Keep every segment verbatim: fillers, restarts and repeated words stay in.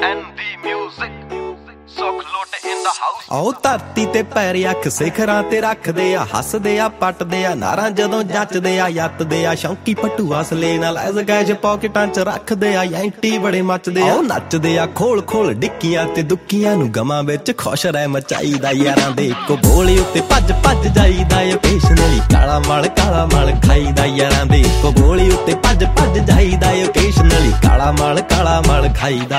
ਆਓ ਧਰਤੀ ਤੇ ਪੈਰ ਅੱਖ ਸਿਖਰਾਂ ਤੇ ਰੱਖਦੇ ਆ, ਹੱਸਦੇ ਆ ਪੱਟਦੇ ਆ ਨਾਰਾਂ ਜਦੋਂ ਜੱਚਦੇ ਆ, ਯੱਤਦੇ ਆ ਸ਼ੌਂਕੀ ਪੱਟੂ ਅਸਲੇ ਨਾਲ ਐਸ ਗੈਜ ਪੌਕਟਾਂ ਚ ਰੱਖਦੇ ਆ, ਐਂਟੀ ਬੜੇ ਮੱਚਦੇ ਆ ਨੱਚਦੇ ਆ ਖੋਲ ਖੋਲ ਡਿੱਕੀਆਂ ਤੇ ਦੁੱਕੀਆਂ ਨੂੰ ਗਮਾਂ ਵਿੱਚ ਖੁਸ਼ ਰਹਿ ਮਚਾਈਦਾ, ਯਾਰਾਂ ਦੇ ਇੱਕੋ ਬੋਲੀ ਉੱਤੇ ਭੱਜ ਭੱਜ ਜਾਈਦਾ, ਓਕੇਸ਼ਨਲੀ ਕਾਲਾ ਮਲ ਕਾਲਾ ਮਲ ਖਾਈਦਾ, ਯਾਰਾਂ ਦੇ ਇੱਕੋ ਬੋਲੀ ਉੱਤੇ ਭੱਜ ਭੱਜ ਜਾਈਦਾ, ਓਕੇਸ਼ਨਲੀ ਕਾਲਾ ਮਲ ਕਾਲਾ ਮਲ ਖਾਈਦਾ।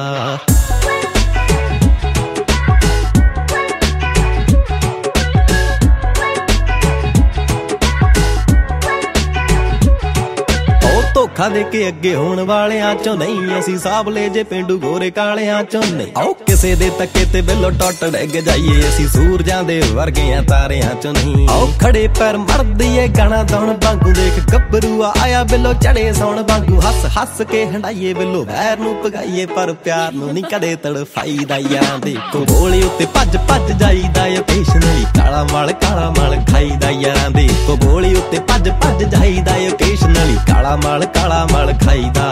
ਧੋਖਾ ਦੇ ਕੇ ਅੱਗੇ ਹੋਣ ਵਾਲਿਆਂ ਚੋਂ ਨਹੀਂ ਅਸੀਂ, ਸਾਬਲੇ ਜੇ ਪੇਂਡੂ ਗੋਰੇ ਕਾਲਿਆਂ ਚੋਂ ਨਹੀਂ। ਆਓ ਕਿਸੇ ਦੇ ਤੱਕੇ ਤੇ ਬਿੱਲੋ ਟੁੱਟ ਡਿੱਗ ਜਾਈਏ ਅਸੀਂ, ਸੂਰਜਾਂ ਦੇ ਵਰਗਿਆਂ ਤਾਰਿਆਂ ਚੋਂ ਨਹੀਂ। ਆਓ ਖੜੇ ਪੈਰ ਮਰਦੀ ਏ ਗਾਣਾ ਦੌਣ ਵਾਂਗੂ, ਦੇਖ ਗੱਭਰੂ ਆਇਆ ਬਿੱਲੋ ਚੜੇ ਸੌਣ ਵਾਂਗੂ, ਹੱਸ ਹੱਸ ਕੇ ਹੰਡਾਈਏ ਬਿੱਲੋ ਵੈਰ ਨੂੰ ਭਗਾਈਏ, ਪਰ ਪਿਆਰ ਨੂੰ ਨਹੀਂ ਕਦੇ ਤੜਫਾਈਦਾ, ਯਾਰਾਂ ਦੇ ਇੱਕੋ ਬੋਲੀ ਉੱਤੇ ਭੱਜ ਭੱਜ ਜਾਈਦਾ, ਓਕੇਸ਼ਨਲੀ ਕਾਲਾ ਮਲ ਕਾਲਾ ਮਲ ਖਾਈਦਾ, ਯਾਰਾਂ ਦੇ ਇੱਕੋ ਬੋਲੀ ਉੱਤੇ ਭੱਜ ਭੱਜ ਜਾਈਦਾ, ਓਕੇਸ਼ਨਲੀ ਕਾਲਾ ਮਲ ਕਾਲਾ ਮਲ ਖਾਈਦਾ।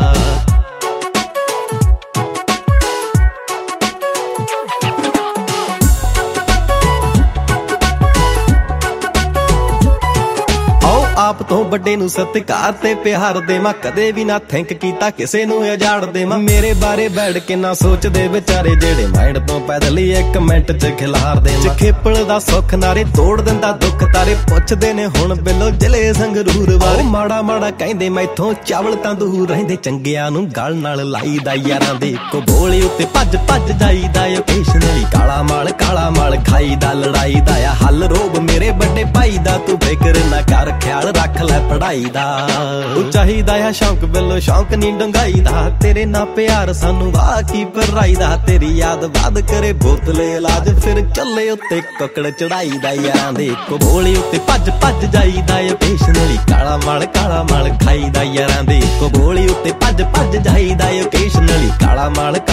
ਆਪ ਤੋਂ ਵੱਡੇ ਨੂੰ ਸਤਿਕਾਰ ਤੇ ਪਿਆਰ ਦੇਵਾਂ, ਕਦੇ ਵੀ ਨਾ ਥਿੰਕ ਕੀਤਾ ਕਿਸੇ ਨੂੰ ਉਜਾੜ ਦੇਵਾਂ, ਮੇਰੇ ਬਾਰੇ ਬੈਠ ਕੇ ਨਾ ਸੋਚਦੇ ਵਿਚਾਰੇ ਜਿਹੜੇ ਮਾਈਂਡ ਤੋਂ ਪੈਦਲ ਹੀ ਇੱਕ ਮਿੰਟ ਚ ਖਿਲਾਰ ਦੇਵਾਂ, ਖੇਪਲ ਦਾ ਸੁੱਖ ਨਾਰੇ ਤੋੜ ਦਿੰਦਾ ਦੁੱਖ ਤਾਰੇ, ਪੁੱਛਦੇ ਨੇ ਹੁਣ ਬਿੱਲੋ ਜ਼ਿਲ੍ਹੇ ਸੰਗਰੂਰ ਵਾਲੇ, ਮਾੜਾ ਮਾੜਾ ਕਹਿੰਦੇ ਮੈਥੋਂ ਚਾਵਲ ਤਾਂ ਦੂਰ ਰਹਿੰਦੇ, ਚੰਗਿਆਂ ਨੂੰ ਗਲ ਨਾਲ ਲਾਈਦਾ, ਯਾਰਾਂ ਦੇ ਇੱਕੋ ਬੋਲੀ ਉੱਤੇ ਭੱਜ ਭੱਜ ਜਾਈਦਾ, ਓਕੇਸ਼ਨਲੀ ਕਾਲਾ ਮਲ ਕਾਲਾ ਮਲ ਖਾਈਦਾ, ਲੜਾਈ ਦਾ ਆ ਹੱਲ ਰੋਬ ਮੇਰੇ ਵੱਡੇ ਭਾਈ ਦਾ, ਤੂੰ ਫਿਕਰ ਨਾ ਕਰ ਖਿਆਲ ਰੱਖ ਲੈ ਪੜਾਈ ਦਾ, ਉਹ ਚਾਹੀਦਾ ਆ ਸ਼ੌਂਕ ਬਿੱਲੋ ਸ਼ੌਂਕ ਨੀ ਡੰਗਾਈ ਦਾ, ਤੇਰੇ ਨਾਲ ਪਿਆਰ ਸਾਨੂੰ ਵਾਹ ਕੀ ਪਰਾਈ ਦਾ, ਤੇਰੀ ਯਾਦ ਬਾਦ ਕਰੇ ਬੋਤਲੇ ਇਲਾਜ, ਫਿਰ ਚੱਲੇ ਉੱਤੇ ਕੁੱਕੜ ਚੜਾਈ ਦਾ, ਯਾਰਾਂ ਦੇ ਇੱਕੋ ਬੋਲੀ ਉੱਤੇ ਭੱਜ ਭੱਜ ਜਾਈਦਾ, ਓਕੇਸ਼ਨਲੀ ਕਾਲਾ ਮਲ ਕਾਲਾ ਮਲ ਖਾਈਦਾ, ਯਾਰਾਂ ਦੇ ਇੱਕੋ ਬੋਲੀ ਉੱਤੇ ਭੱਜ ਭੱਜ ਜਾਈਦਾ, ਓਕੇਸ਼ਨਲੀ ਕਾਲਾ ਮਲ